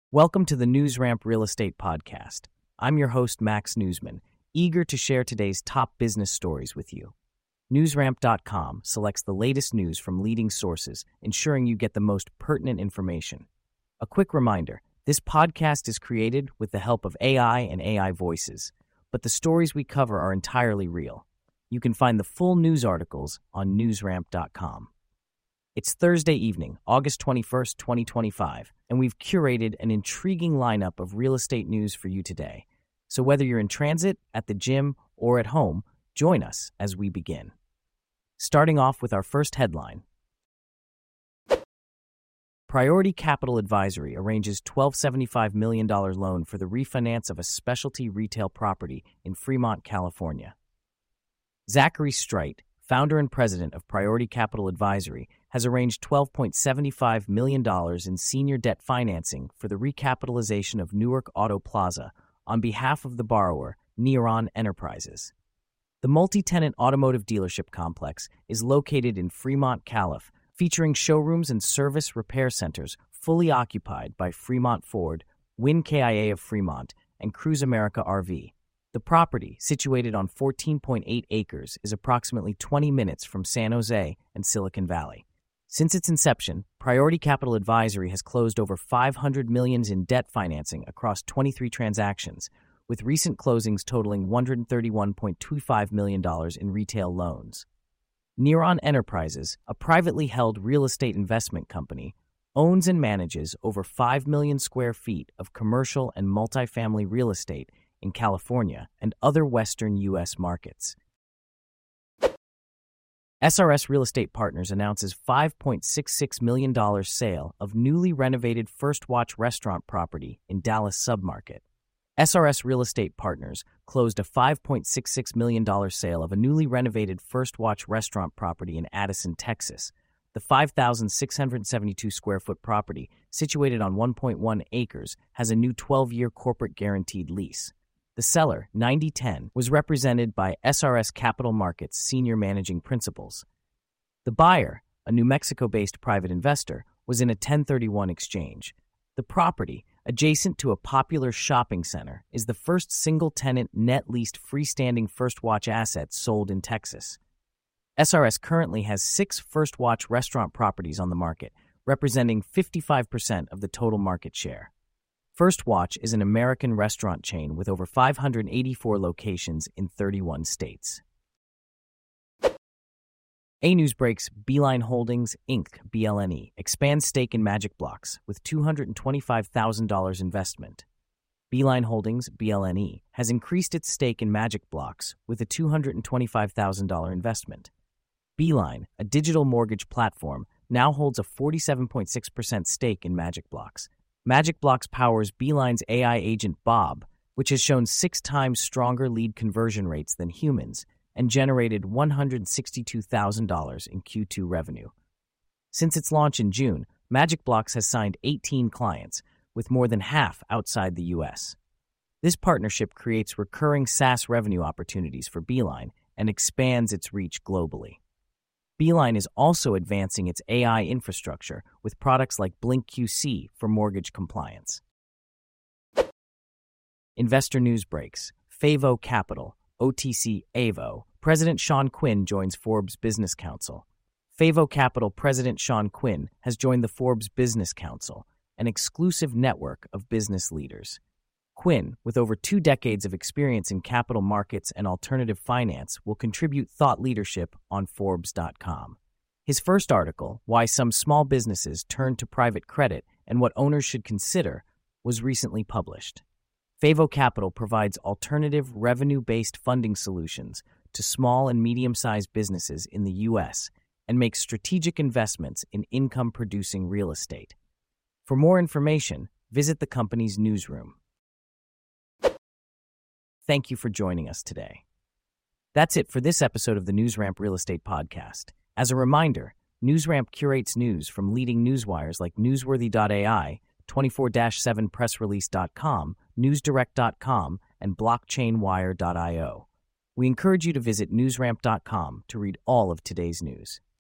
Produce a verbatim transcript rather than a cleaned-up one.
Welcome to the NewsRamp Real Estate Podcast. I'm your host, Max Newsman, eager to share today's top business stories with you. NewsRamp dot com selects the latest news from leading sources, ensuring you get the most pertinent information. A quick reminder, this podcast is created with the help of A I and A I voices, but the stories we cover are entirely real. You can find the full news articles on NewsRamp dot com. It's Thursday evening, August twenty-first, twenty twenty-five, and we've curated an intriguing lineup of real estate news for you today. So whether you're in transit, at the gym, or at home, join us as we begin. Starting off with our first headline. Priority Capital Advisory arranges twelve point seven five million dollars loan for the refinance of a specialty retail property in Fremont, California. Zachary Streit, founder and president of Priority Capital Advisory, has arranged twelve point seven five million dollars in senior debt financing for the recapitalization of Newark Auto Plaza on behalf of the borrower, Neuron Enterprises. The multi-tenant automotive dealership complex is located in Fremont, Calif., featuring showrooms and service repair centers fully occupied by Fremont Ford, Win K I A of Fremont, and Cruise America R V. The property, situated on fourteen point eight acres, is approximately twenty minutes from San Jose and Silicon Valley. Since its inception, Priority Capital Advisory has closed over five hundred million dollars in debt financing across twenty-three transactions, with recent closings totaling one hundred thirty-one point two five million dollars in retail loans. Neuron Enterprises, a privately held real estate investment company, owns and manages over five million square feet of commercial and multifamily real estate in California and other Western U S markets. S R S Real Estate Partners announces five point six six million dollars sale of newly renovated First Watch restaurant property in Dallas submarket. S R S Real Estate Partners closed a five point six six million dollars sale of a newly renovated First Watch restaurant property in Addison, Texas. The five thousand six hundred seventy-two square foot property, situated on one point one acres, has a new twelve-year corporate guaranteed lease. The seller, ninety ten, was represented by S R S Capital Markets senior managing principals. The buyer, a New Mexico-based private investor, was in a ten thirty-one exchange. The property, adjacent to a popular shopping center, is the first single-tenant net-leased freestanding First Watch asset sold in Texas. S R S currently has six First Watch restaurant properties on the market, representing fifty-five percent of the total market share. First Watch is an American restaurant chain with over five hundred eighty-four locations in thirty-one states. A-News breaks Beeline Holdings, Incorporated, B L N E, expands stake in Magic Blocks with two hundred twenty-five thousand dollars investment. Beeline Holdings, B L N E, has increased its stake in Magic Blocks with a two hundred twenty-five thousand dollars investment. Beeline, a digital mortgage platform, now holds a forty-seven point six percent stake in Magic Blocks. Magic Blocks powers Beeline's A I agent Bob, which has shown six times stronger lead conversion rates than humans and generated one hundred sixty-two thousand dollars in Q two revenue. Since its launch in June, Magic Blocks has signed eighteen clients, with more than half outside the U S. This partnership creates recurring SaaS revenue opportunities for Beeline and expands its reach globally. Beeline is also advancing its A I infrastructure with products like Blink Q C for mortgage compliance. Investor news breaks. Favo Capital, O T C A V O, President Sean Quinn joins Forbes Business Council. Favo Capital President Sean Quinn has joined the Forbes Business Council, an exclusive network of business leaders. Quinn, with over two decades of experience in capital markets and alternative finance, will contribute thought leadership on Forbes dot com. His first article, Why Some Small Businesses Turn to Private Credit and What Owners Should Consider, was recently published. Favo Capital provides alternative revenue-based funding solutions to small and medium-sized businesses in the U S and makes strategic investments in income-producing real estate. For more information, visit the company's newsroom. Thank you for joining us today. That's it for this episode of the NewsRamp Real Estate Podcast. As a reminder, NewsRamp curates news from leading newswires like Newsworthy dot A I, twenty-four seven press release dot com, newsdirect dot com, and blockchain wire dot io. We encourage you to visit newsramp dot com to read all of today's news.